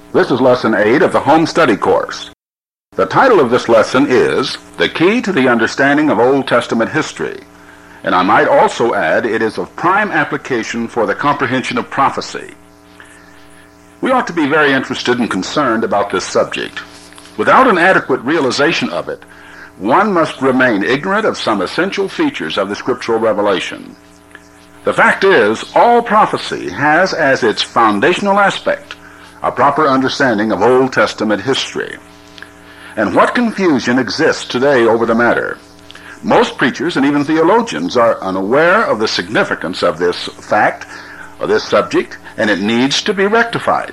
This is Lesson 8 of the Home Study Course. The title of this lesson is The Key to the Understanding of Old Testament History. And I might also add, it is of prime application for the comprehension of prophecy. We ought to be very interested and concerned about this subject. Without an adequate realization of it, one must remain ignorant of some essential features of the scriptural revelation. The fact is, all prophecy has as its foundational aspect a proper understanding of Old Testament history. And what confusion exists today over the matter? Most preachers and even theologians are unaware of the significance of this fact, or this subject, and it needs to be rectified.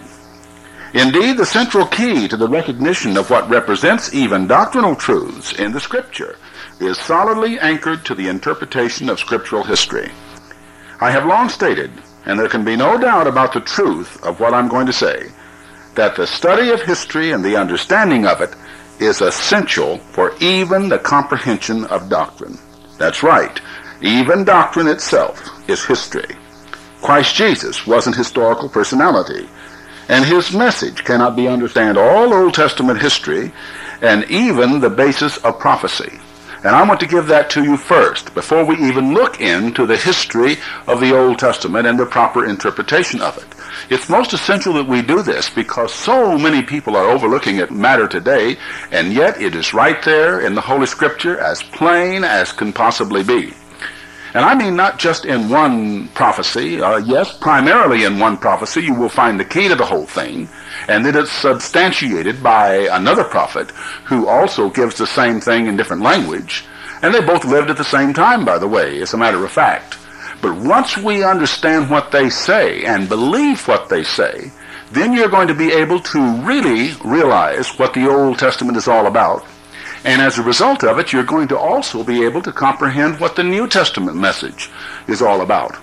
Indeed, the central key to the recognition of what represents even doctrinal truths in the Scripture is solidly anchored to the interpretation of scriptural history. I have long stated, and there can be no doubt about the truth of what I'm going to say, that the study of history and the understanding of it is essential for even the comprehension of doctrine. That's right. Even doctrine itself is history. Christ Jesus was an historical personality, and his message cannot be understood all Old Testament history and even the basis of prophecy. And I want to give that to you first, before we even look into the history of the Old Testament and the proper interpretation of it. It's most essential that we do this because so many people are overlooking it matter today, and yet it is right there in the Holy Scripture as plain as can possibly be. And I mean not just in one prophecy. Yes, primarily in one prophecy you will find the key to the whole thing, and that it's substantiated by another prophet who also gives the same thing in different language. And they both lived at the same time, by the way, as a matter of fact. But once we understand what they say and believe what they say, then you're going to be able to really realize what the Old Testament is all about. And as a result of it, you're going to also be able to comprehend what the New Testament message is all about.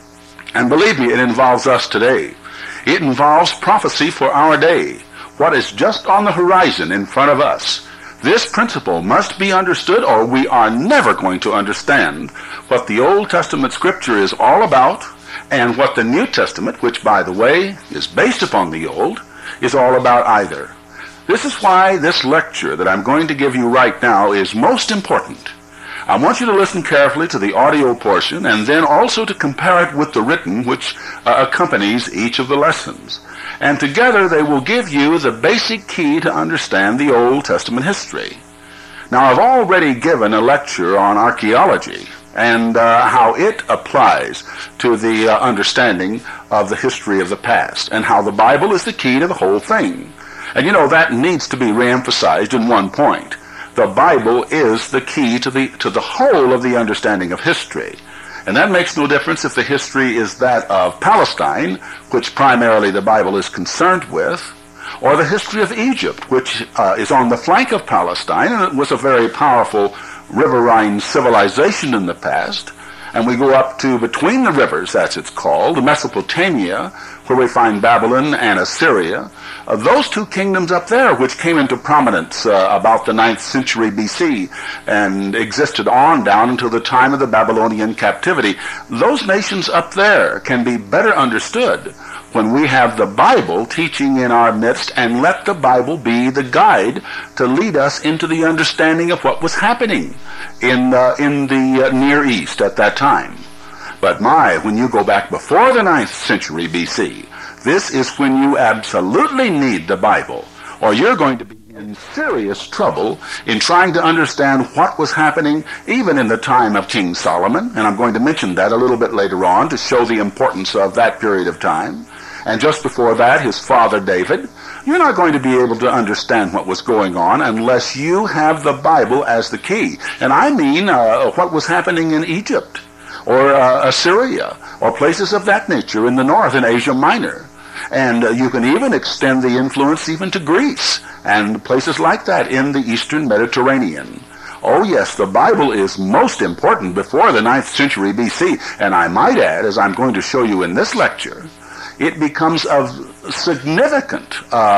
And believe me, it involves us today. It involves prophecy for our day, what is just on the horizon in front of us. This principle must be understood, or we are never going to understand what the Old Testament Scripture is all about and what the New Testament, which, by the way, is based upon the Old, is all about either. This is why this lecture that I'm going to give you right now is most important. I want you to listen carefully to the audio portion and then also to compare it with the written which accompanies each of the lessons. And together they will give you the basic key to understand the Old Testament history. Now, I've already given a lecture on archaeology and how it applies to the understanding of the history of the past and how the Bible is the key to the whole thing. And you know, that needs to be reemphasized in one point. The Bible is the key to the whole of the understanding of history. And that makes no difference if the history is that of Palestine, which primarily the Bible is concerned with, or the history of Egypt, which is on the flank of Palestine, and it was a very powerful riverine civilization in the past. And we go up to between the rivers, as it's called, Mesopotamia, where we find Babylon and Assyria. Those two kingdoms up there, which came into prominence about the 9th century BC and existed on down until the time of the Babylonian captivity, those nations up there can be better understood when we have the Bible teaching in our midst, and let the Bible be the guide to lead us into the understanding of what was happening in the Near East at that time. But when you go back before the 9th century BC, this is when you absolutely need the Bible, or you're going to be in serious trouble in trying to understand what was happening even in the time of King Solomon. And I'm going to mention that a little bit later on to show the importance of that period of time. And just before that, his father David. You're not going to be able to understand what was going on unless you have the Bible as the key. And I mean what was happening in Egypt, or Assyria, or places of that nature in the north, in Asia Minor. And you can even extend the influence even to Greece and places like that in the eastern Mediterranean. Oh yes, the Bible is most important before the 9th century BC. And I might add, as I'm going to show you in this lecture, it becomes of significant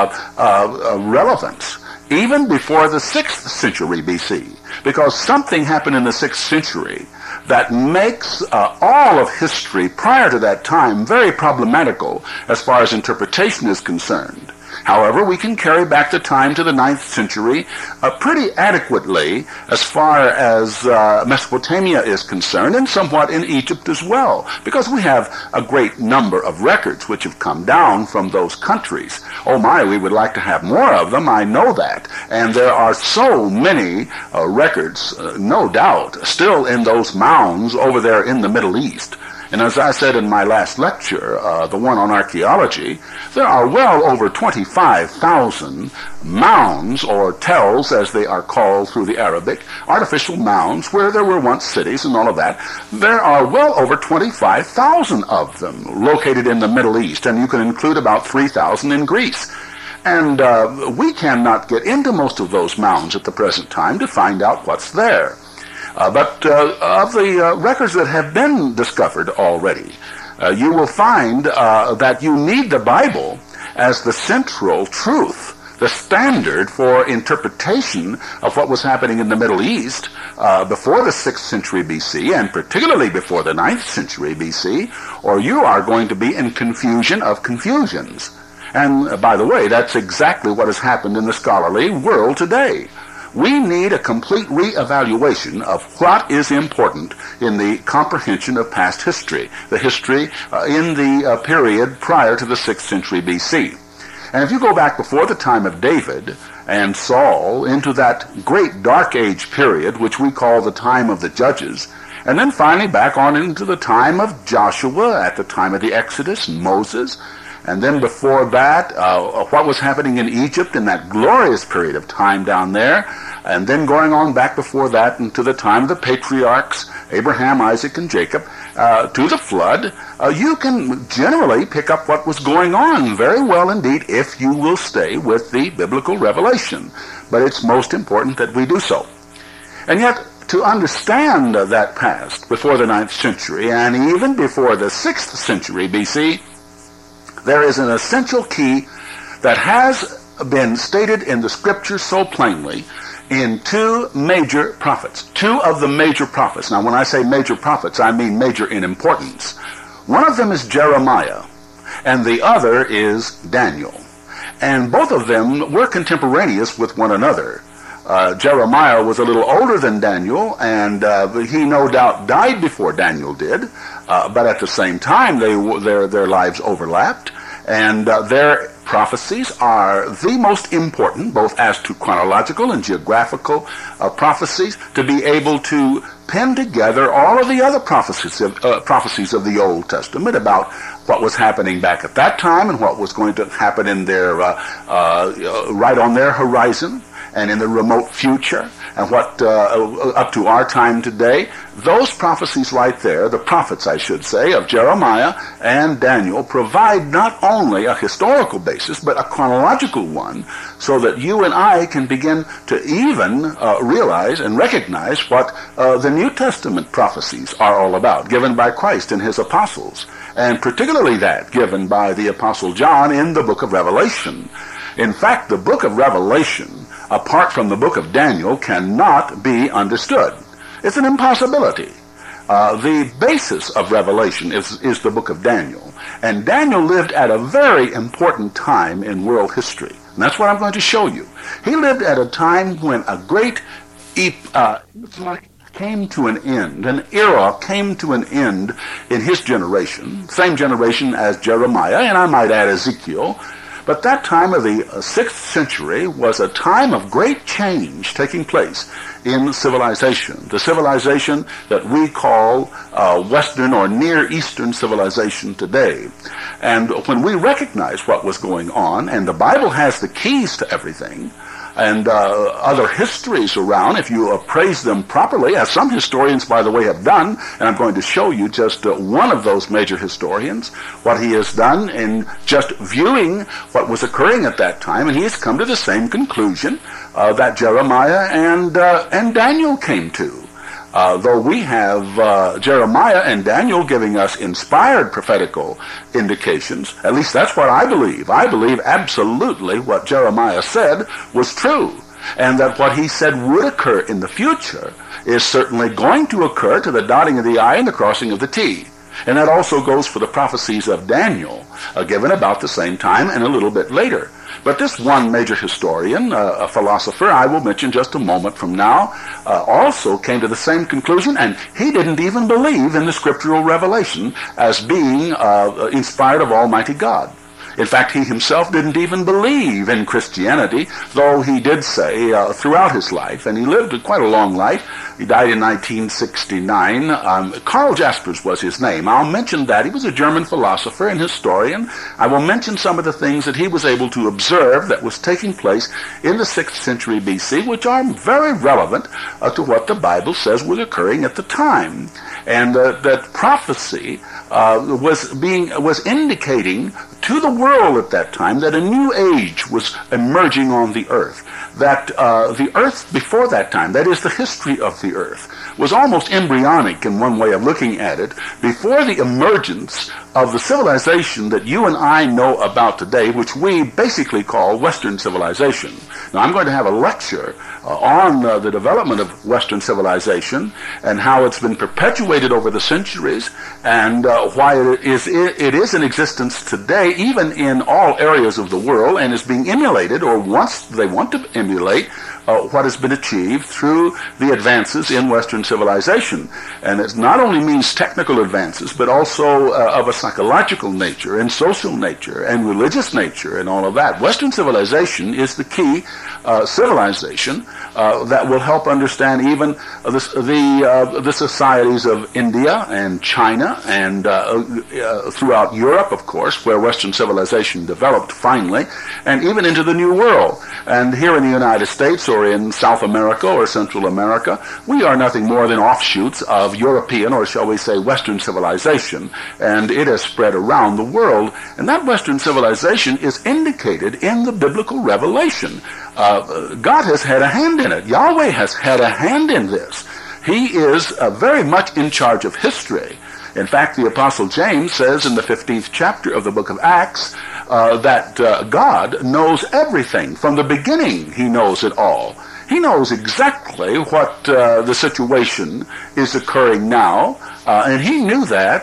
relevance even before the 6th century BC, because something happened in the 6th century that makes all of history prior to that time very problematical as far as interpretation is concerned. However, we can carry back the time to the 9th century pretty adequately as far as Mesopotamia is concerned, and somewhat in Egypt as well, because we have a great number of records which have come down from those countries. Oh my, we would like to have more of them, I know that. And there are so many records, no doubt, still in those mounds over there in the Middle East. And as I said in my last lecture, the one on archaeology, there are well over 25,000 mounds, or tells as they are called through the Arabic, artificial mounds where there were once cities and all of that. There are well over 25,000 of them located in the Middle East, and you can include about 3,000 in Greece. And we cannot get into most of those mounds at the present time to find out what's there. But of the records that have been discovered already, you will find that you need the Bible as the central truth, the standard for interpretation of what was happening in the Middle East before the 6th century BC, and particularly before the 9th century BC, or you are going to be in confusion of confusions. And by the way, that's exactly what has happened in the scholarly world today. We need a complete reevaluation of what is important in the comprehension of past history, the history in the period prior to the 6th century BC. And if you go back before the time of David and Saul into that great Dark Age period, which we call the time of the Judges, and then finally back on into the time of Joshua, at the time of the Exodus, Moses, and then before that, what was happening in Egypt in that glorious period of time down there, and then going on back before that into the time of the patriarchs, Abraham, Isaac, and Jacob, to the flood, you can generally pick up what was going on very well indeed if you will stay with the biblical revelation. But it's most important that we do so. And yet, to understand that past before the 9th century, and even before the 6th century BC, there is an essential key that has been stated in the scriptures so plainly in two major prophets, two of the major prophets. Now, when I say major prophets, I mean major in importance. One of them is Jeremiah, and the other is Daniel. And both of them were contemporaneous with one another. Jeremiah was a little older than Daniel, and he no doubt died before Daniel did, but at the same time their lives overlapped, and their prophecies are the most important, both as to chronological and geographical prophecies, to be able to pin together all of the other prophecies of the Old Testament about what was happening back at that time and what was going to happen in their right on their horizon and in the remote future, and what up to our time today. Those prophecies right there, the prophets, I should say, of Jeremiah and Daniel, provide not only a historical basis, but a chronological one, so that you and I can begin to even realize and recognize what the New Testament prophecies are all about, given by Christ and his apostles, and particularly that given by the Apostle John in the book of Revelation. In fact, the book of Revelation, apart from the book of Daniel, cannot be understood. It's an impossibility. The basis of Revelation is the book of Daniel. And Daniel lived at a very important time in world history. And that's what I'm going to show you. He lived at a time when a great came to an end. An era came to an end in his generation, same generation as Jeremiah, and I might add Ezekiel. But that time of the 6th century was a time of great change taking place in civilization. The civilization that we call Western or Near Eastern civilization today. And when we recognize what was going on, and the Bible has the keys to everything, and other histories around, if you appraise them properly, as some historians, by the way, have done, and I'm going to show you just one of those major historians, what he has done in just viewing what was occurring at that time, and he has come to the same conclusion that Jeremiah and Daniel came to. Though we have Jeremiah and Daniel giving us inspired prophetical indications, at least that's what I believe. I believe absolutely what Jeremiah said was true, and that what he said would occur in the future is certainly going to occur to the dotting of the I and the crossing of the T. And that also goes for the prophecies of Daniel, given about the same time and a little bit later. But this one major historian, a philosopher I will mention just a moment from now, also came to the same conclusion, and he didn't even believe in the scriptural revelation as being inspired of Almighty God. In fact, he himself didn't even believe in Christianity, though he did say throughout his life, and he lived quite a long life. He died in 1969. Karl Jaspers was his name. I'll mention that. He was a German philosopher and historian. I will mention some of the things that he was able to observe that was taking place in the 6th century BC, which are very relevant to what the Bible says was occurring at the time. And that prophecy was indicating to the world at that time that a new age was emerging on the earth. That the earth before that time, that is the history of the earth, was almost embryonic in one way of looking at it, before the emergence of the civilization that you and I know about today, which we basically call Western civilization. Now, I'm going to have a lecture on the development of Western civilization and how it's been perpetuated over the centuries, and why it is in existence today, even in all areas of the world, and is being emulated, or they want to emulate what has been achieved through the advances in Western civilization. And it not only means technical advances, but also of a psychological nature and social nature and religious nature and all of that. Western civilization is the key civilization that will help understand even the societies of India and China and throughout Europe, of course, where Western civilization developed finally, and even into the New World. And here in the United States, or in South America or Central America, we are nothing more than offshoots of European, or shall we say Western civilization, and it has spread around the world. And that Western civilization is indicated in the biblical revelation. God has had a hand in it. Yahweh has had a hand in this. He is very much in charge of history. In fact, the Apostle James says in the 15th chapter of the book of Acts that God knows everything. From the beginning, he knows it all. He knows exactly what the situation is occurring now, and he knew that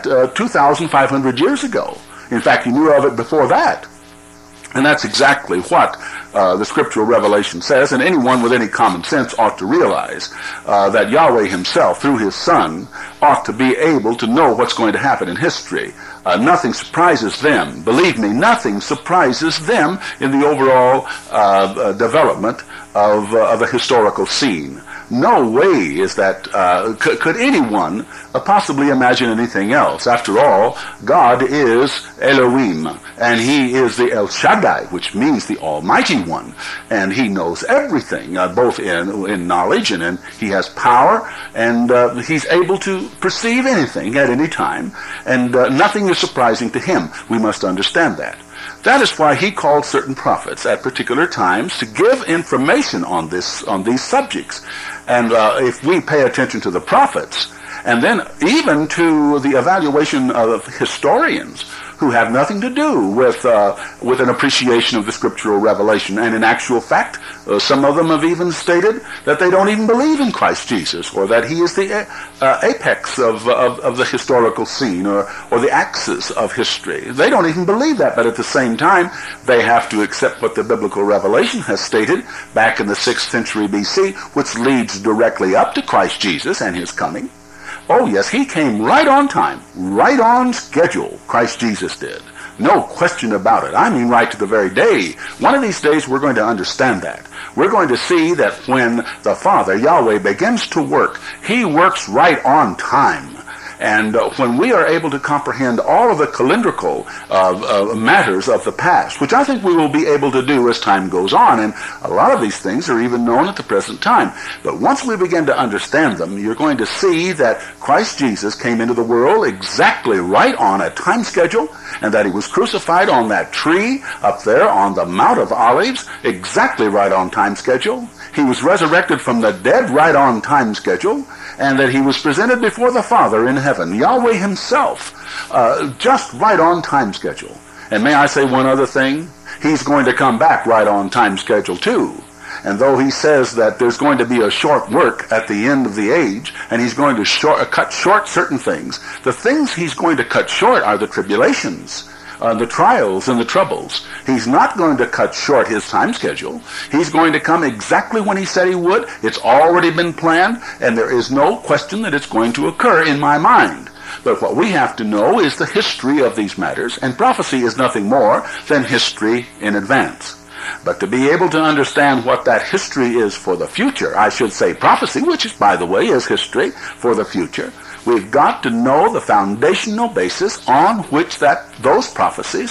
2,500 years ago. In fact, he knew of it before that. And that's exactly what the scriptural revelation says, and anyone with any common sense ought to realize that Yahweh himself, through his Son, ought to be able to know what's going to happen in history. Nothing surprises them. Believe me, nothing surprises them in the overall development of a historical scene. No way is that, could anyone possibly imagine anything else. After all, God is Elohim, and he is the El Shaddai, which means the Almighty One, and he knows everything, both in knowledge and he has power, and he's able to perceive anything at any time, and nothing is surprising to him. We must understand that. That is why he called certain prophets at particular times to give information on these subjects. And if we pay attention to the prophets, and then even to the evaluation of historians who have nothing to do with an appreciation of the scriptural revelation, and in actual fact, some of them have even stated that they don't even believe in Christ Jesus, or that he is the apex of the historical scene, or the axis of history. They don't even believe that, but at the same time, they have to accept what the biblical revelation has stated back in the 6th century BC, which leads directly up to Christ Jesus and his coming. Oh yes, he came right on time, right on schedule, Christ Jesus did. No question about it. I mean right to the very day. One of these days we're going to understand that. We're going to see that when the Father, Yahweh, begins to work, he works right on time. And when we are able to comprehend all of the calendrical matters of the past, which I think we will be able to do as time goes on, and a lot of these things are even known at the present time. But once we begin to understand them, you're going to see that Christ Jesus came into the world exactly right on a time schedule, and that he was crucified on that tree up there on the Mount of Olives, exactly right on time schedule. He was resurrected from the dead right on time schedule, and that he was presented before the Father in heaven, Yahweh himself, just right on time schedule. And may I say one other thing? He's going to come back right on time schedule too. And though he says that there's going to be a short work at the end of the age, and he's going to cut short certain things, the things he's going to cut short are the tribulations, the trials and the troubles. He's not going to cut short his time schedule. He's going to come exactly when he said he would. It's already been planned, and there is no question that it's going to occur in my mind. But what we have to know is the history of these matters, and prophecy is nothing more than history in advance. But to be able to understand what that history is for the future, I should say prophecy, which is, by the way, is history for the future, we've got to know the foundational basis on which those prophecies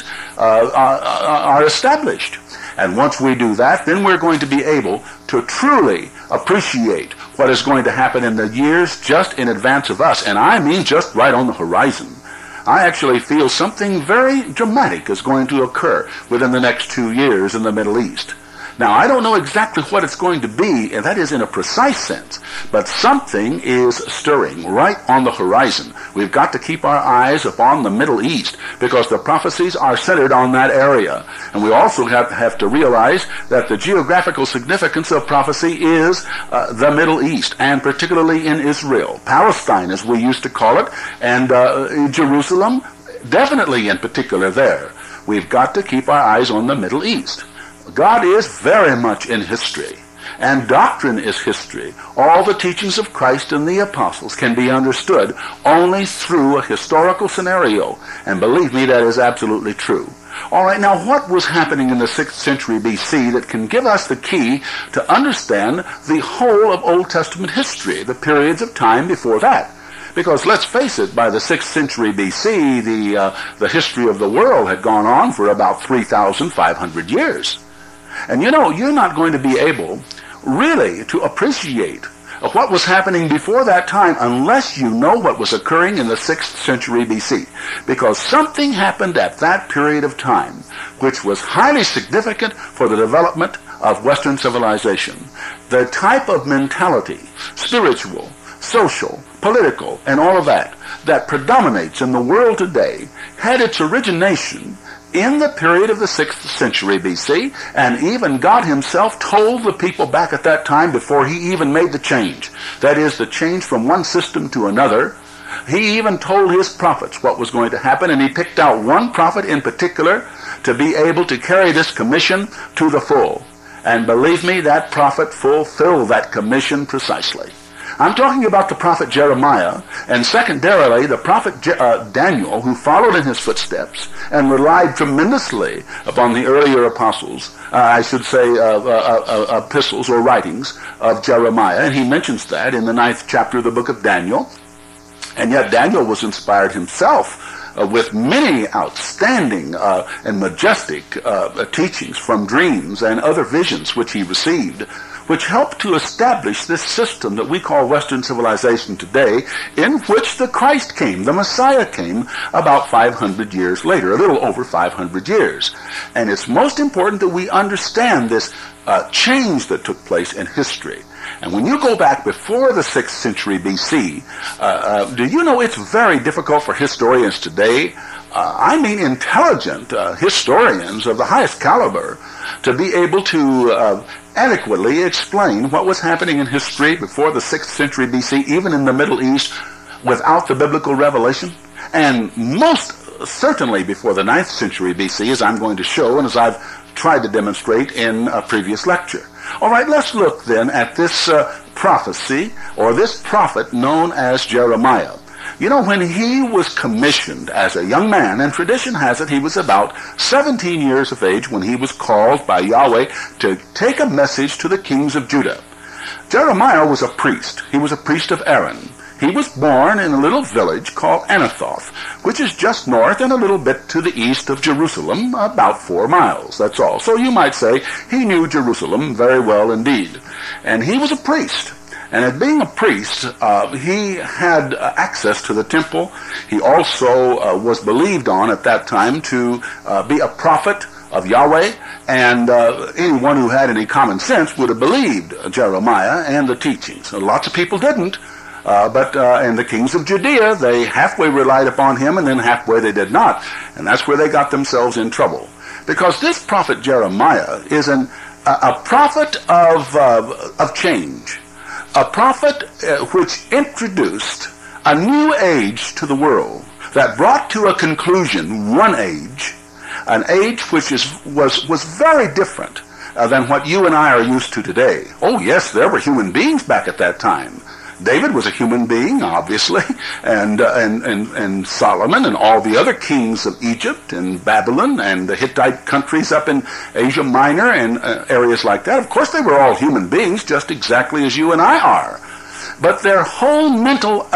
are established. And once we do that, then we're going to be able to truly appreciate what is going to happen in the years just in advance of us. And I mean just right on the horizon. I actually feel something very dramatic is going to occur within the next 2 years in the Middle East. Now, I don't know exactly what it's going to be, and that is in a precise sense, but something is stirring right on the horizon. We've got to keep our eyes upon the Middle East because the prophecies are centered on that area. And we also have to realize that the geographical significance of prophecy is the Middle East, and particularly in Israel. Palestine, as we used to call it, and Jerusalem, definitely in particular there. We've got to keep our eyes on the Middle East. God is very much in history, and doctrine is history. All the teachings of Christ and the apostles can be understood only through a historical scenario, and believe me, that is absolutely true. All right, now what was happening in the 6th century B.C. that can give us the key to understand the whole of Old Testament history, the periods of time before that? Because let's face it, by the 6th century B.C., the history of the world had gone on for about 3,500 years. And you know, you're not going to be able really to appreciate what was happening before that time unless you know what was occurring in the 6th century B.C. Because something happened at that period of time which was highly significant for the development of Western civilization. The type of mentality, spiritual, social, political, and all of that predominates in the world today had its origination in the period of the 6th century B.C., and even God himself told the people back at that time before he even made the change. That is, the change from one system to another. He even told his prophets what was going to happen, and he picked out one prophet in particular to be able to carry this commission to the full. And believe me, that prophet fulfilled that commission precisely. I'm talking about the prophet Jeremiah, and secondarily the prophet Daniel, who followed in his footsteps and relied tremendously upon the earlier apostles, epistles or writings of Jeremiah, and he mentions that in the 9th chapter of the book of Daniel. And yet Daniel was inspired himself with many outstanding and majestic teachings from dreams and other visions which he received, which helped to establish this system that we call Western civilization today, in which the Christ came, the Messiah came about 500 years later, a little over 500 years. And it's most important that we understand this change that took place in history. And when you go back before the 6th century B.C., do you know it's very difficult for historians today, I mean intelligent historians of the highest caliber, to be able to adequately explain what was happening in history before the 6th century B.C., even in the Middle East, without the biblical revelation, and most certainly before the 9th century B.C., as I'm going to show and as I've tried to demonstrate in a previous lecture. All right, let's look then at this prophecy, or this prophet known as Jeremiah. You know, when he was commissioned as a young man, and tradition has it he was about 17 years of age when he was called by Yahweh to take a message to the kings of Judah. Jeremiah was a priest. He was a priest of Aaron. He was born in a little village called Anathoth, which is just north and a little bit to the east of Jerusalem, about 4 miles, that's all. So you might say he knew Jerusalem very well indeed. And he was a priest. And as being a priest, he had access to the temple. He also was believed on at that time to be a prophet of Yahweh, and anyone who had any common sense would have believed Jeremiah and the teachings. Lots of people didn't, but in the kings of Judea, they halfway relied upon him, and then halfway they did not. And that's where they got themselves in trouble. Because this prophet Jeremiah is an a prophet of change, a prophet which introduced a new age to the world that brought to a conclusion one age, an age which was very different than what you and I are used to today. Oh yes, there were human beings back at that time. David was a human being, obviously, and Solomon and all the other kings of Egypt and Babylon and the Hittite countries up in Asia Minor and areas like that. Of course, they were all human beings, just exactly as you and I are. But their whole mental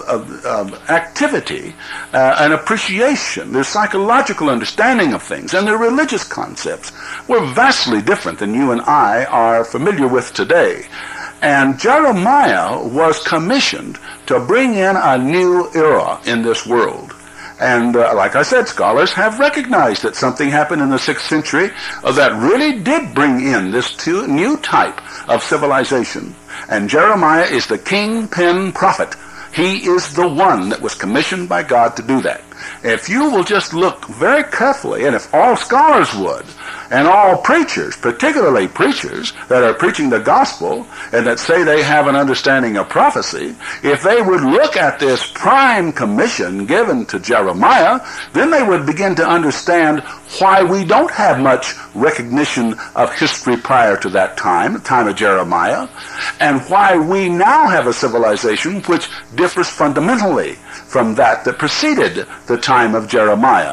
activity and appreciation, their psychological understanding of things, and their religious concepts were vastly different than you and I are familiar with today. And Jeremiah was commissioned to bring in a new era in this world. And like I said, scholars have recognized that something happened in the 6th century that really did bring in this new type of civilization. And Jeremiah is the kingpin prophet. He is the one that was commissioned by God to do that. If you will just look very carefully, and if all scholars would, and all preachers, particularly preachers that are preaching the gospel and that say they have an understanding of prophecy, if they would look at this prime commission given to Jeremiah, then they would begin to understand why we don't have much recognition of history prior to that time, the time of Jeremiah, and why we now have a civilization which differs fundamentally from that preceded the time of Jeremiah.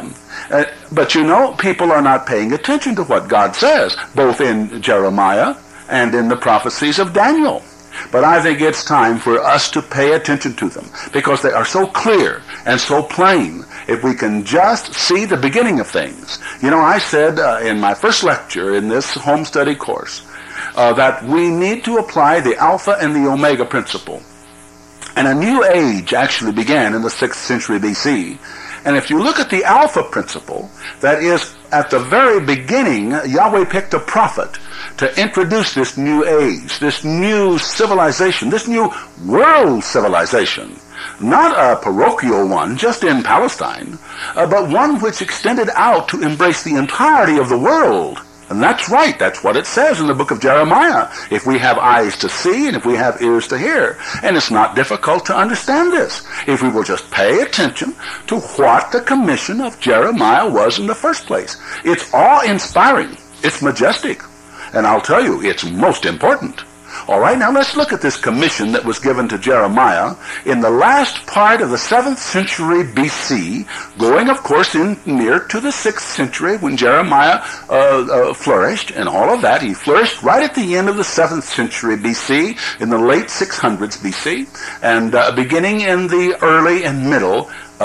But you know, people are not paying attention to what God says, both in Jeremiah and in the prophecies of Daniel. But I think it's time for us to pay attention to them, because they are so clear and so plain if we can just see the beginning of things. You know, I said in my first lecture in this home study course that we need to apply the Alpha and the Omega principle. And a new age actually began in the 6th century BC. And if you look at the Alpha principle, that is, at the very beginning, Yahweh picked a prophet to introduce this new age, this new civilization, this new world civilization. Not a parochial one, just in Palestine, but one which extended out to embrace the entirety of the world. And that's right. That's what it says in the book of Jeremiah. If we have eyes to see and if we have ears to hear. And it's not difficult to understand this if we will just pay attention to what the commission of Jeremiah was in the first place. It's awe-inspiring. It's majestic. And I'll tell you, it's most important. All right, now let's look at this commission that was given to Jeremiah in the last part of the 7th century BC, going, of course, in near to the 6th century when Jeremiah flourished and all of that. He flourished right at the end of the 7th century BC, in the late 600s BC, and beginning in the early and middle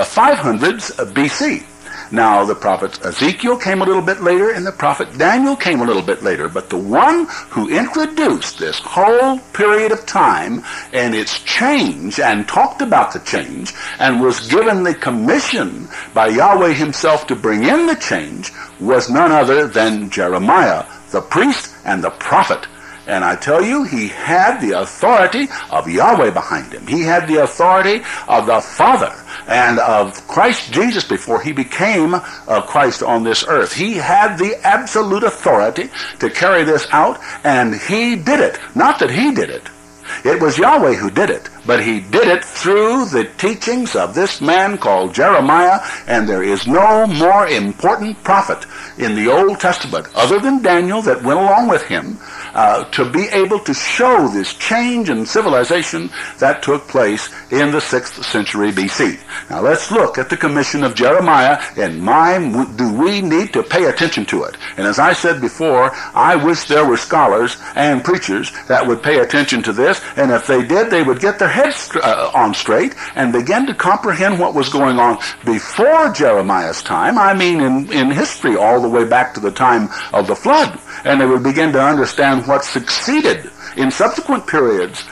500s BC. Now, the prophet Ezekiel came a little bit later, and the prophet Daniel came a little bit later. But the one who introduced this whole period of time and its change, and talked about the change, and was given the commission by Yahweh himself to bring in the change, was none other than Jeremiah, the priest and the prophet. And I tell you, he had the authority of Yahweh behind him. He had the authority of the Father and of Christ Jesus before he became Christ on this earth. He had the absolute authority to carry this out, and he did it. Not that he did it. It was Yahweh who did it, but he did it through the teachings of this man called Jeremiah, and there is no more important prophet in the Old Testament other than Daniel that went along with him to be able to show this change in civilization that took place in the 6th century BC. Now let's look at the commission of Jeremiah, and do we need to pay attention to it. And as I said before, I wish there were scholars and preachers that would pay attention to this, and if they did, they would get their heads on straight and begin to comprehend what was going on before Jeremiah's time. I mean in history, all the way back to the time of the flood. And they would begin to understand what succeeded in subsequent periods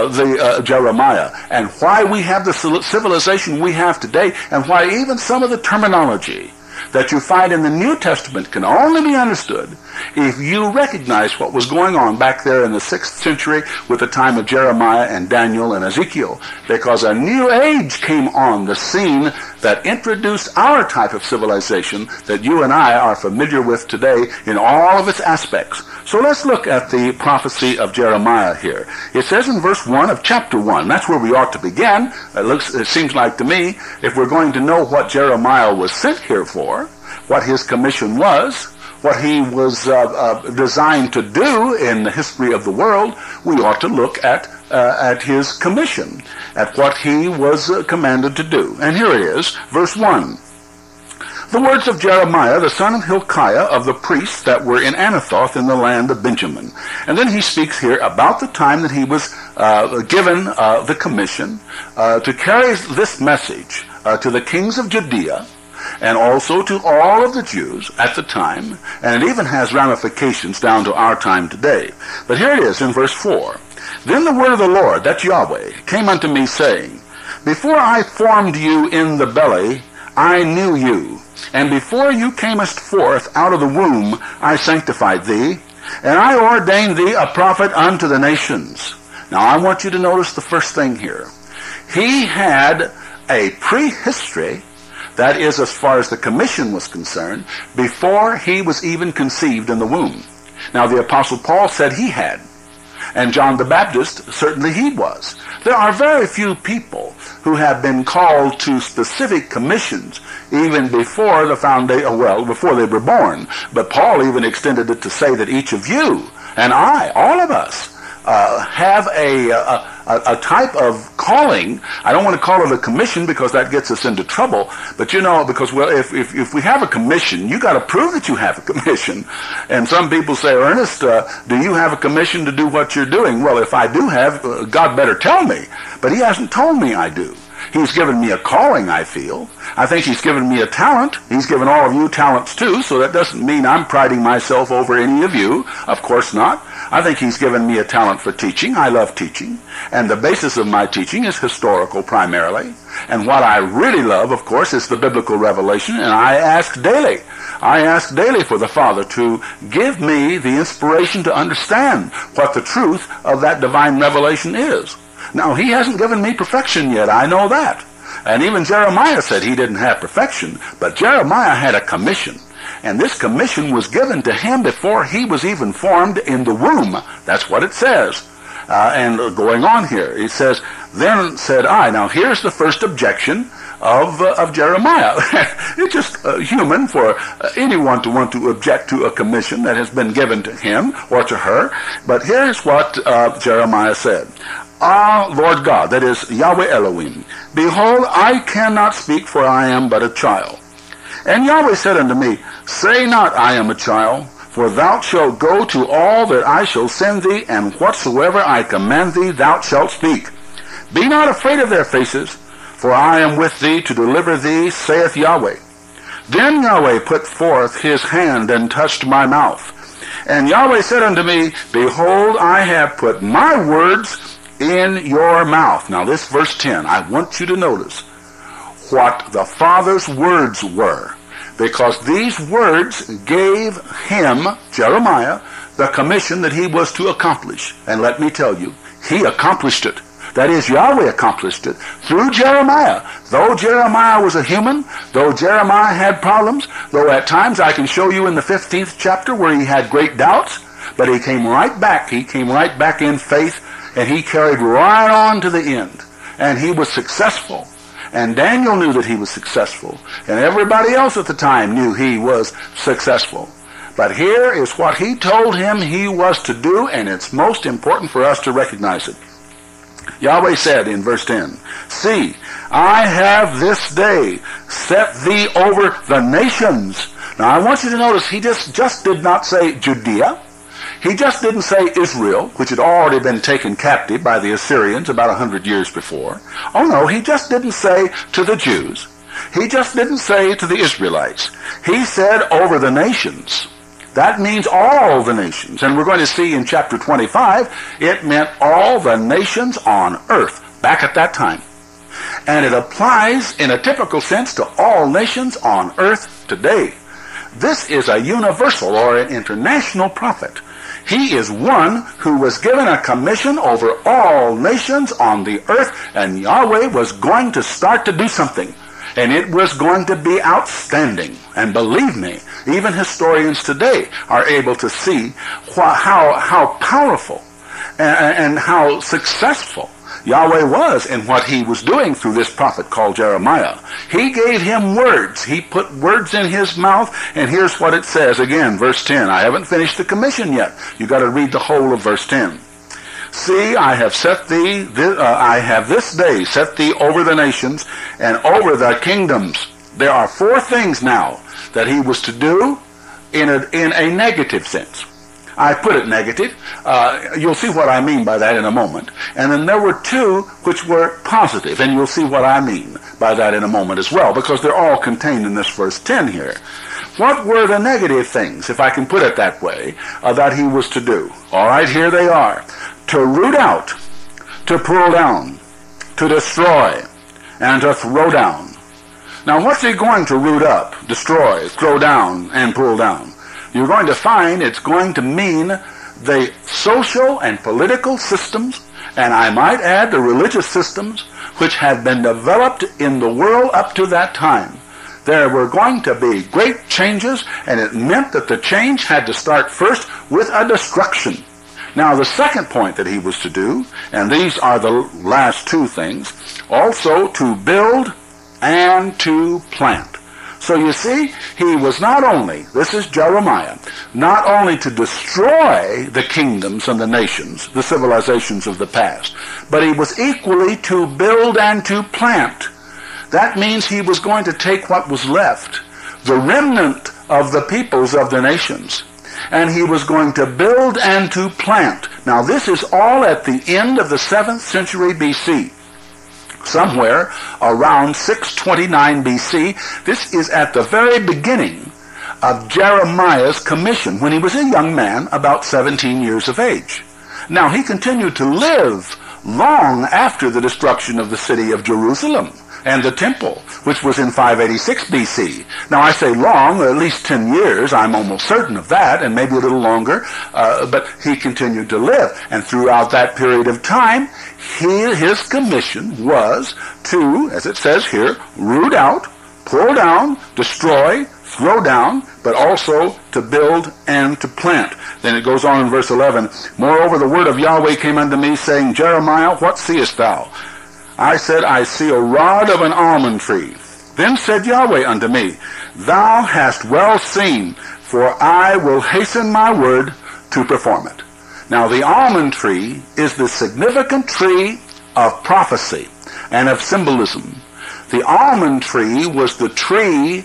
Jeremiah, and why we have the civilization we have today, and why even some of the terminology that you find in the New Testament can only be understood if you recognize what was going on back there in the 6th century with the time of Jeremiah and Daniel and Ezekiel, because a new age came on the scene that introduced our type of civilization that you and I are familiar with today in all of its aspects, So let's look at the prophecy of Jeremiah here. It says in verse 1 of chapter 1, that's where we ought to begin. It seems like to me, if we're going to know what Jeremiah was sent here for, what his commission was, what he was designed to do in the history of the world, we ought to look at his commission, at what he was commanded to do. And here it is, verse 1. The words of Jeremiah, the son of Hilkiah, of the priests that were in Anathoth in the land of Benjamin. And then he speaks here about the time that he was given the commission to carry this message to the kings of Judea, and also to all of the Jews at the time, and it even has ramifications down to our time today. But here it is in verse 4. Then the word of the Lord, that's Yahweh, came unto me, saying, Before I formed you in the belly, I knew you. And before you camest forth out of the womb, I sanctified thee, and I ordained thee a prophet unto the nations. Now I want you to notice the first thing here. He had a prehistory, that is as far as the commission was concerned, before he was even conceived in the womb. Now the Apostle Paul said he had, and John the Baptist, certainly he was. There are very few people who have been called to specific commissions even before the foundation, before they were born. But Paul even extended it to say that each of you and I, all of us, have a type of calling. I don't want to call it a commission because that gets us into trouble. But you know, because if we have a commission, you got to prove that you have a commission. And some people say, Ernest, do you have a commission to do what you're doing? Well, if I do have, God better tell me. But he hasn't told me I do. He's given me a calling, I feel. I think he's given me a talent. He's given all of you talents too, so that doesn't mean I'm priding myself over any of you. Of course not. I think he's given me a talent for teaching. I love teaching. And the basis of my teaching is historical primarily. And what I really love, of course, is the biblical revelation, and I ask daily. I ask daily for the Father to give me the inspiration to understand what the truth of that divine revelation is. Now, he hasn't given me perfection yet, I know that. And even Jeremiah said he didn't have perfection, but Jeremiah had a commission. And this commission was given to him before he was even formed in the womb. That's what it says. And going on here, it says, Then said I. Now, here's the first objection of Jeremiah. It's just human for anyone to want to object to a commission that has been given to him or to her. But here's what Jeremiah said. Ah, Lord God, that is Yahweh Elohim, behold, I cannot speak, for I am but a child. And Yahweh said unto me, Say not, I am a child, for thou shalt go to all that I shall send thee, and whatsoever I command thee, thou shalt speak. Be not afraid of their faces, for I am with thee to deliver thee, saith Yahweh. Then Yahweh put forth his hand and touched my mouth. And Yahweh said unto me, Behold, I have put my words in your mouth. Now this verse 10, I want you to notice what the Father's words were, because these words gave him, Jeremiah, the commission that he was to accomplish. And let me tell you, he accomplished it. That is, Yahweh accomplished it through Jeremiah. Though Jeremiah was a human, though Jeremiah had problems, though at times I can show you in the 15th chapter where he had great doubts, but he came right back. He came right back in faith, and he carried right on to the end. And he was successful. And Daniel knew that he was successful. And everybody else at the time knew he was successful. But here is what he told him he was to do, and it's most important for us to recognize it. Yahweh said in verse 10, See, I have this day set thee over the nations. Now I want you to notice he just did not say Judea. He just didn't say Israel, which had already been taken captive by the Assyrians about 100 years before. Oh no, he just didn't say to the Jews. He just didn't say to the Israelites. He said over the nations. That means all the nations. And we're going to see in chapter 25, it meant all the nations on earth back at that time. And it applies in a typical sense to all nations on earth today. This is a universal or an international prophet. He is one who was given a commission over all nations on the earth, and Yahweh was going to start to do something. And it was going to be outstanding. And believe me, even historians today are able to see how powerful and how successful Yahweh was in what he was doing through this prophet called Jeremiah. He gave him words. He put words in his mouth, and here's what it says again, verse 10. I haven't finished the commission yet. You got to read the whole of verse 10. See, I have this day set thee over the nations and over the kingdoms. There are four things now that he was to do in a negative sense. I put it negative. You'll see what I mean by that in a moment. And then there were two which were positive, and you'll see what I mean by that in a moment as well, because they're all contained in this verse 10 here. What were the negative things, if I can put it that way, that he was to do? All right, here they are. To root out, to pull down, to destroy, and to throw down. Now, what's he going to root up, destroy, throw down, and pull down? You're going to find it's going to mean the social and political systems, and I might add the religious systems, which had been developed in the world up to that time. There were going to be great changes, and it meant that the change had to start first with a destruction. Now, the second point that he was to do, and these are the last two things, also to build and to plant. So you see, he was not only, this is Jeremiah, not only to destroy the kingdoms and the nations, the civilizations of the past, but he was equally to build and to plant. That means he was going to take what was left, the remnant of the peoples of the nations, and he was going to build and to plant. Now this is all at the end of the 7th century BC. Somewhere around 629 BC. This is at the very beginning of Jeremiah's commission, when he was a young man, about 17 years of age. Now, he continued to live long after the destruction of the city of Jerusalem and the temple, which was in 586 BC. Now, I say long, at least 10 years, I'm almost certain of that, and maybe a little longer, but he continued to live. And throughout that period of time, his commission was to, as it says here, root out, pull down, destroy, throw down, but also to build and to plant. Then it goes on in verse 11, Moreover, the word of Yahweh came unto me, saying, Jeremiah, what seest thou? I said, I see a rod of an almond tree. Then said Yahweh unto me, Thou hast well seen, for I will hasten my word to perform it. Now the almond tree is the significant tree of prophecy and of symbolism. The almond tree was the tree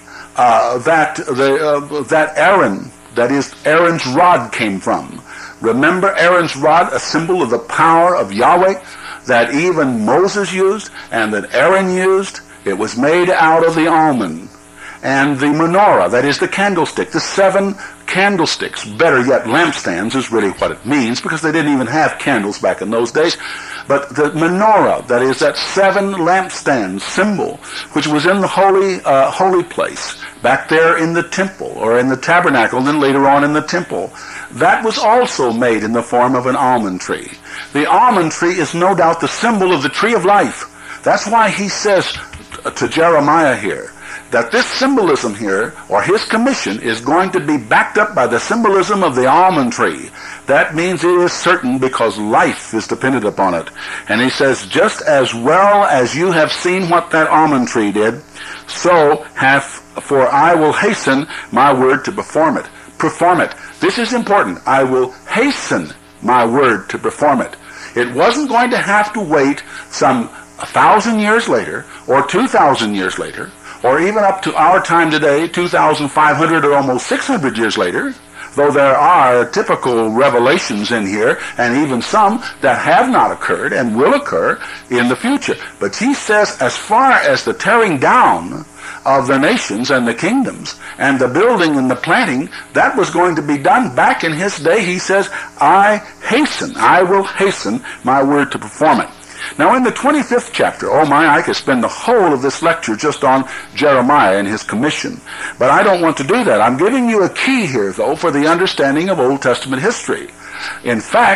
that Aaron, that is Aaron's rod, came from. Remember Aaron's rod, a symbol of the power of Yahweh, that even Moses used and that Aaron used? It was made out of the almond. And the menorah, that is the candlestick, the 7 candlesticks, better yet lampstands is really what it means, because they didn't even have candles back in those days. But the menorah, that is that 7 lampstand symbol, which was in the holy place, back there in the temple, or in the tabernacle, and then later on in the temple, that was also made in the form of an almond tree. The almond tree is no doubt the symbol of the tree of life. That's why he says to Jeremiah here, that this symbolism here, or his commission, is going to be backed up by the symbolism of the almond tree. That means it is certain, because life is dependent upon it. And he says, just as well as you have seen what that almond tree did, for I will hasten my word to perform it. Perform it. This is important. I will hasten my word to perform it. It wasn't going to have to wait some 1,000 years later, or 2,000 years later, or even up to our time today, 2,500 or almost 600 years later, though there are typical revelations in here, and even some that have not occurred and will occur in the future. But he says, as far as the tearing down of the nations and the kingdoms and the building and the planting, that was going to be done back in his day. He says, I will hasten my word to perform it. Now in the 25th chapter, I could spend the whole of this lecture just on Jeremiah and his commission. But I don't want to do that. I'm giving you a key here, though, for the understanding of Old Testament history. In fact,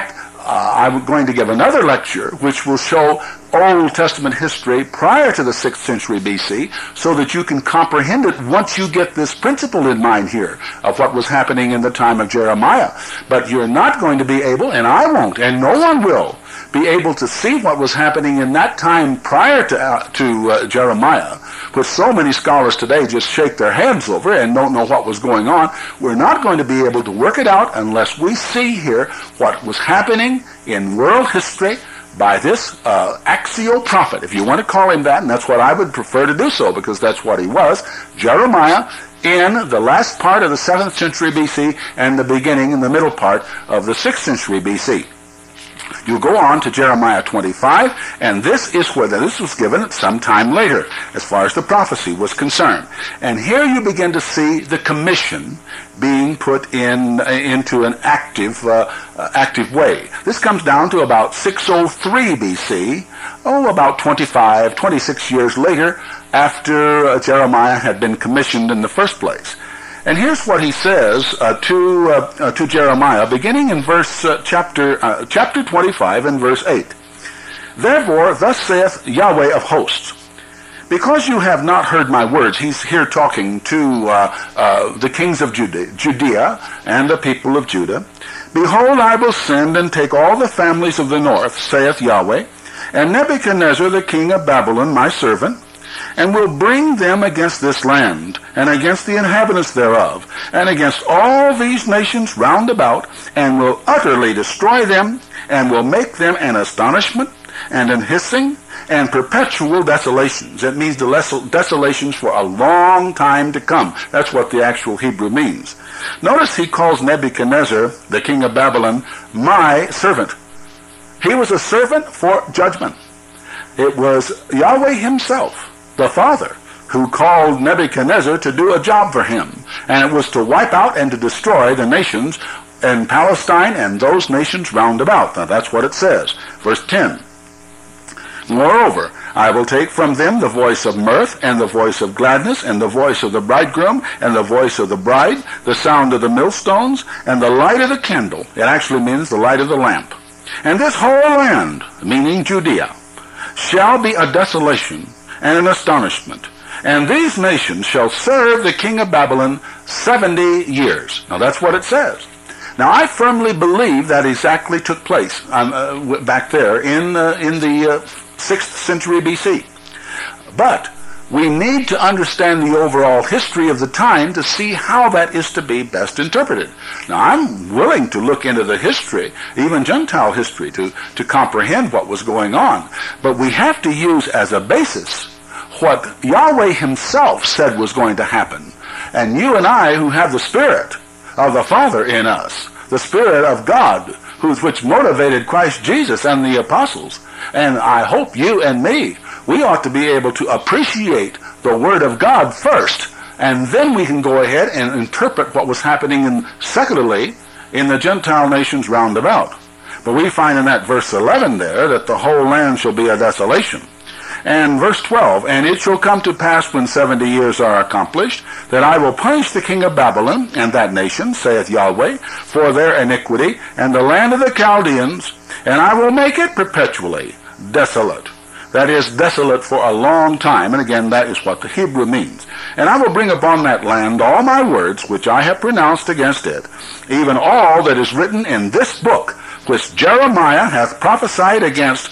I'm going to give another lecture which will show Old Testament history prior to the 6th century BC so that you can comprehend it once you get this principle in mind here of what was happening in the time of Jeremiah. But you're not going to be able, and I won't, and no one will, be able to see what was happening in that time prior to Jeremiah, which so many scholars today just shake their heads over and don't know what was going on. We're not going to be able to work it out unless we see here what was happening in world history by this axial prophet, if you want to call him that, and that's what I would prefer to do so, because that's what he was, Jeremiah, in the last part of the 7th century BC and the beginning in the middle part of the 6th century BC. You go on to Jeremiah 25, and this is where this was given some time later, as far as the prophecy was concerned. And here you begin to see the commission being put into an active way. This comes down to about 603 BC, about 26 years later, after Jeremiah had been commissioned in the first place. And here's what he says to Jeremiah, beginning in chapter 25 and verse 8. Therefore, thus saith Yahweh of hosts, because you have not heard my words. He's here talking to the kings of Judea and the people of Judah. Behold, I will send and take all the families of the north, saith Yahweh, and Nebuchadnezzar the king of Babylon, my servant, and will bring them against this land, and against the inhabitants thereof, and against all these nations round about, and will utterly destroy them, and will make them an astonishment, and an hissing, and perpetual desolations. It means desolations for a long time to come. That's what the actual Hebrew means. Notice he calls Nebuchadnezzar, the king of Babylon, my servant. He was a servant for judgment. It was Yahweh himself, the Father, who called Nebuchadnezzar to do a job for him. And it was to wipe out and to destroy the nations in Palestine and those nations round about. Now that's what it says. Verse 10. Moreover, I will take from them the voice of mirth, and the voice of gladness, and the voice of the bridegroom, and the voice of the bride, the sound of the millstones, and the light of the candle. It actually means the light of the lamp. And this whole land, meaning Judea, shall be a desolation and an astonishment. And these nations shall serve the king of Babylon 70 years. Now that's what it says. Now I firmly believe that exactly took place back there in the 6th century BC. But we need to understand the overall history of the time to see how that is to be best interpreted. Now I'm willing to look into the history, even Gentile history, to comprehend what was going on. But we have to use as a basis what Yahweh himself said was going to happen. And you and I, who have the Spirit of the Father in us, the Spirit of God, which motivated Christ Jesus and the apostles, and I hope you and me, we ought to be able to appreciate the Word of God first, and then we can go ahead and interpret what was happening secularly in the Gentile nations round about. But we find in that verse 11 there that the whole land shall be a desolation. And verse 12, and it shall come to pass when 70 years are accomplished, that I will punish the king of Babylon and that nation, saith Yahweh, for their iniquity, and the land of the Chaldeans, and I will make it perpetually desolate. That is, desolate for a long time, and again, that is what the Hebrew means. And I will bring upon that land all my words which I have pronounced against it, even all that is written in this book, which Jeremiah hath prophesied against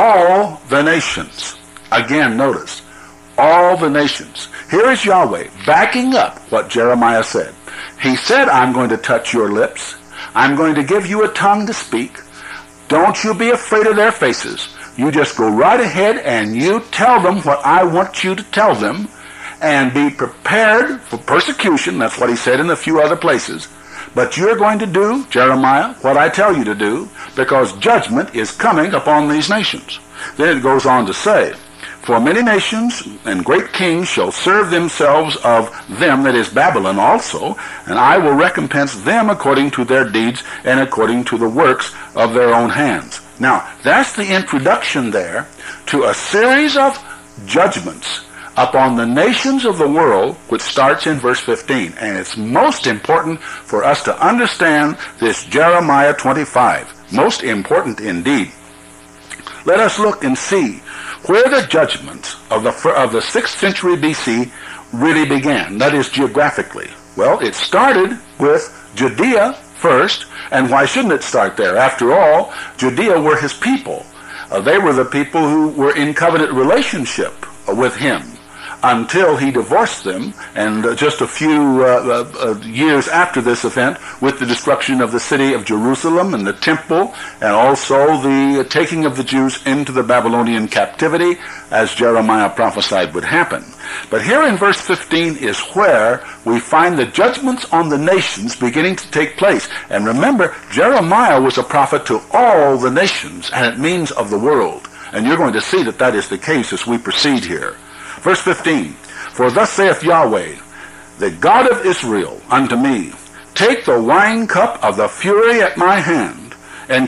all the nations. Again, notice, all the nations. Here is Yahweh backing up what Jeremiah said. He said, I'm going to touch your lips. I'm going to give you a tongue to speak. Don't you be afraid of their faces. You just go right ahead and you tell them what I want you to tell them, and be prepared for persecution. That's what he said in a few other places. But you're going to do, Jeremiah, what I tell you to do, because judgment is coming upon these nations. Then it goes on to say, for many nations and great kings shall serve themselves of them, that is Babylon also, and I will recompense them according to their deeds and according to the works of their own hands. Now, that's the introduction there to a series of judgments upon the nations of the world, which starts in verse 15. And it's most important for us to understand this Jeremiah 25. Most important indeed. Let us look and see where the judgments of the 6th century BC really began, that is geographically. Well, it started with Judea first, and why shouldn't it start there? After all, Judea were his people. They were the people who were in covenant relationship with him until he divorced them, and just a few years after this event, with the destruction of the city of Jerusalem and the temple, and also the taking of the Jews into the Babylonian captivity, as Jeremiah prophesied would happen. But here in verse 15 is where we find the judgments on the nations beginning to take place. And remember, Jeremiah was a prophet to all the nations, and it means of the world. And you're going to see that that is the case as we proceed here. Verse 15, for thus saith Yahweh, the God of Israel, unto me, take the wine cup of the fury at my hand, and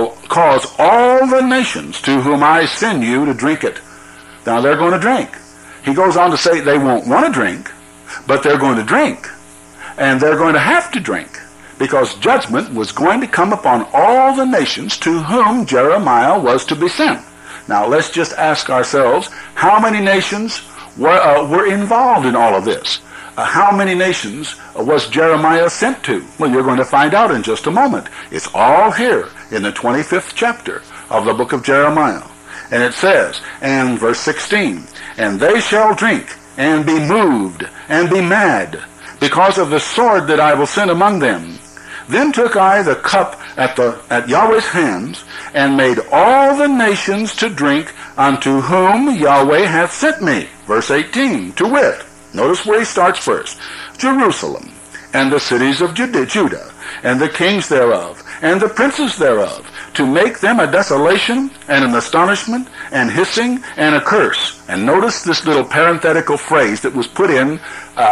cause all the nations to whom I send you to drink it. Now they're going to drink. He goes on to say they won't want to drink, but they're going to drink. And they're going to have to drink, because judgment was going to come upon all the nations to whom Jeremiah was to be sent. Now let's just ask ourselves, how many nations were involved in all of this? How many nations was Jeremiah sent to? Well, you're going to find out in just a moment. It's all here in the 25th chapter of the book of Jeremiah. And it says, and verse 16, and they shall drink and be moved and be mad because of the sword that I will send among them. Then took I the cup at Yahweh's hands, and made all the nations to drink unto whom Yahweh hath sent me. Verse 18, to wit, notice where he starts first. Jerusalem, and the cities of Judah, and the kings thereof, and the princes thereof, to make them a desolation, and an astonishment, and hissing, and a curse. And notice this little parenthetical phrase that was put in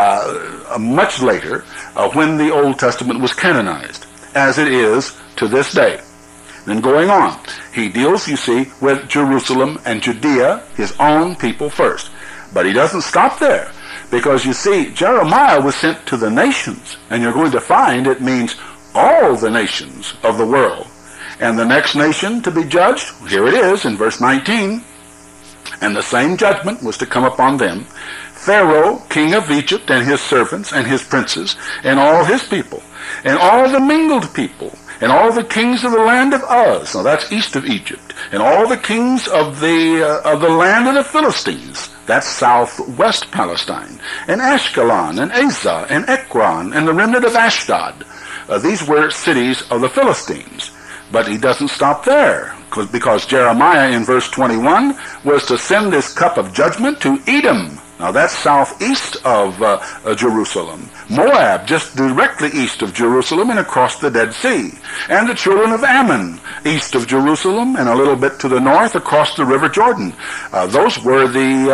much later, when the Old Testament was canonized, as it is to this day. Then going on, he deals, you see, with Jerusalem and Judea, his own people first. But he doesn't stop there, because you see, Jeremiah was sent to the nations, and you're going to find it means all the nations of the world. And the next nation to be judged, here it is in verse 19, and the same judgment was to come upon them. Pharaoh, king of Egypt, and his servants, and his princes, and all his people, and all the mingled people, and all the kings of the land of Uz, now that's east of Egypt, and all the kings of the land of the Philistines, that's southwest Palestine, and Ashkelon, and Azah, and Ekron, and the remnant of Ashdod. These were cities of the Philistines. But he doesn't stop there, because Jeremiah in verse 21 was to send this cup of judgment to Edom. Now that's southeast of Jerusalem. Moab, just directly east of Jerusalem and across the Dead Sea. And the children of Ammon, east of Jerusalem and a little bit to the north across the River Jordan. Those were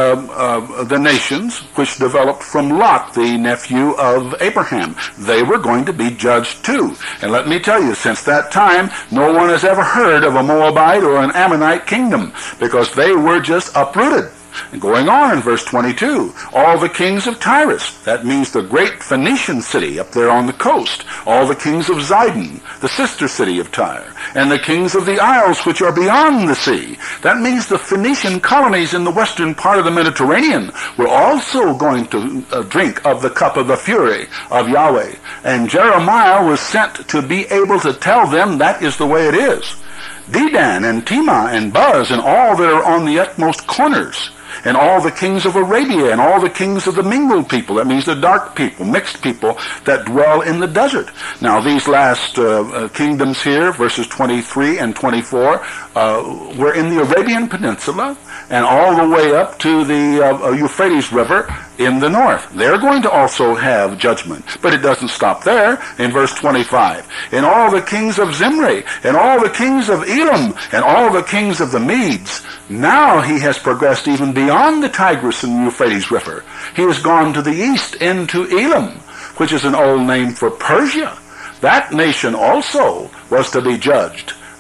the nations which developed from Lot, the nephew of Abraham. They were going to be judged too. And let me tell you, since that time, no one has ever heard of a Moabite or an Ammonite kingdom, because they were just uprooted. And going on in verse 22, all the kings of Tyrus, that means the great Phoenician city up there on the coast, all the kings of Zidon, the sister city of Tyre, and the kings of the isles which are beyond the sea, that means the Phoenician colonies in the western part of the Mediterranean, were also going to drink of the cup of the fury of Yahweh. And Jeremiah was sent to be able to tell them that is the way it is. Dedan and Tema and Buz and all that are on the utmost corners, and all the kings of Arabia, and all the kings of the mingled people, that means the dark people, mixed people that dwell in the desert. Now these last kingdoms here, verses 23 and 24, were in the Arabian Peninsula, and all the way up to the Euphrates River in the north. They're going to also have judgment. But it doesn't stop there. In verse 25, and all the kings of Zimri, and all the kings of Elam, and all the kings of the Medes. Now he has progressed even beyond the Tigris and Euphrates River. He has gone to the east into Elam, which is an old name for Persia. That nation also was to be judged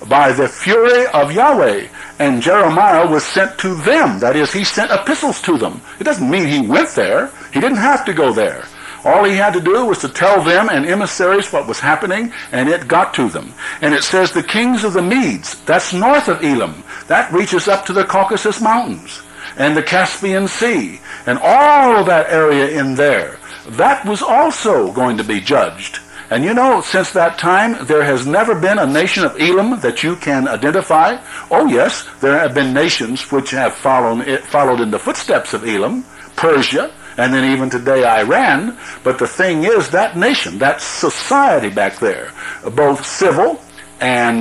by the fury of Yahweh. And Jeremiah was sent to them. That is, he sent epistles to them. It doesn't mean he went there. He didn't have to go there. All he had to do was to tell them and emissaries what was happening, and it got to them. And it says the kings of the Medes, that's north of Elam, that reaches up to the Caucasus Mountains and the Caspian Sea, and all of that area in there, that was also going to be judged. And you know, since that time, there has never been a nation of Elam that you can identify. Oh yes, there have been nations which have followed in the footsteps of Elam, Persia, and then even today Iran. But the thing is, that nation, that society back there, both civil and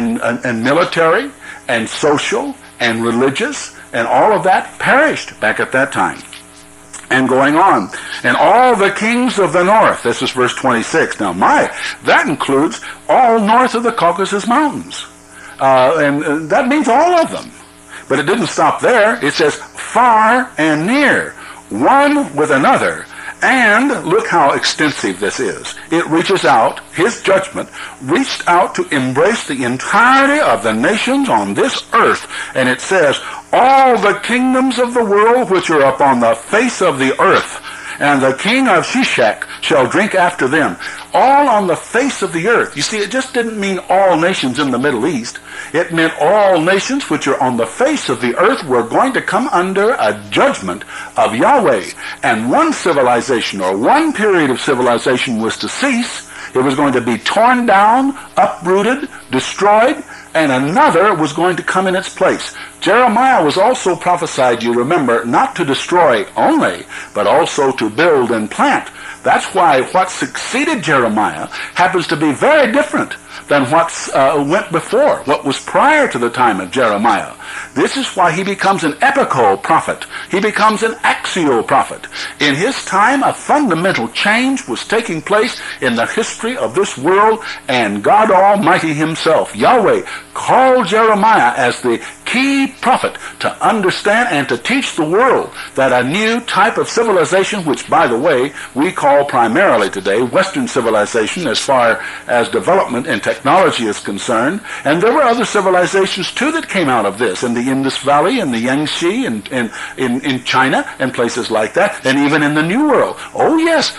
military and social and religious and all of that perished back at that time. And going on, and all the kings of the north, this is verse 26. Now that includes all north of the Caucasus Mountains. And that means all of them. But it didn't stop there. It says far and near, one with another. And look how extensive this is. It reaches out, his judgment reached out to embrace the entirety of the nations on this earth. And it says, all the kingdoms of the world which are upon the face of the earth, and the king of Shishak shall drink after them. All on the face of the earth. You see, it just didn't mean all nations in the Middle East. It meant all nations which are on the face of the earth were going to come under a judgment of Yahweh. And one civilization, or one period of civilization, was to cease. It was going to be torn down, uprooted, destroyed, and another was going to come in its place. Jeremiah was also prophesied, you remember, not to destroy only, but also to build and plant. That's why what succeeded Jeremiah happens to be very different than what went before, what was prior to the time of Jeremiah. This is why he becomes an epical prophet. He becomes an axial prophet. In his time, a fundamental change was taking place in the history of this world, and God Almighty himself, Yahweh, called Jeremiah as the key prophet to understand and to teach the world that a new type of civilization, which, by the way, we call primarily today Western civilization as far as development and technology is concerned, and there were other civilizations too that came out of this, in the Indus Valley, in the Yangtze, in China, and places like that, and even in the New World. Oh yes,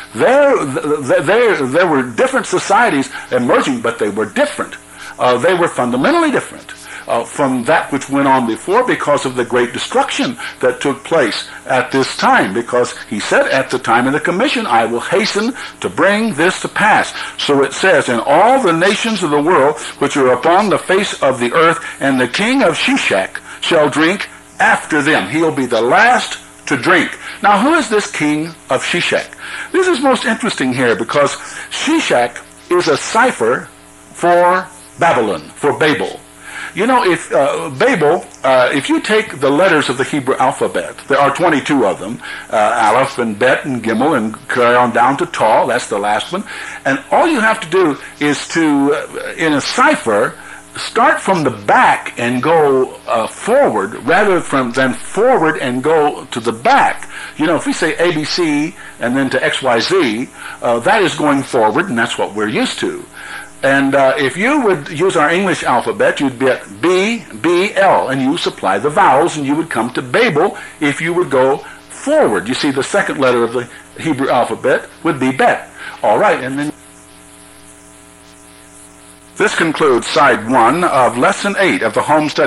there were different societies emerging, but they were different. They were fundamentally different from that which went on before, because of the great destruction that took place at this time. Because he said at the time of the commission, I will hasten to bring this to pass. So it says, in all the nations of the world which are upon the face of the earth, and the king of Shishak shall drink after them. He'll be the last to drink. Now, who is this king of Shishak? This is most interesting here, because Shishak is a cipher for Babylon, for Babel. You know, if Babel, if you take the letters of the Hebrew alphabet, there are 22 of them, Aleph and Bet and Gimel, and carry on down to Taw, that's the last one, and all you have to do is to, in a cipher, start from the back and go forward, rather than forward and go to the back. You know, if we say ABC and then to XYZ, that is going forward, and that's what we're used to. And if you would use our English alphabet, you'd be at B, B, L, and you supply the vowels, and you would come to Babel if you would go forward. You see, the second letter of the Hebrew alphabet would be Bet. All right, and then this concludes Side 1 of Lesson 8 of the Home Study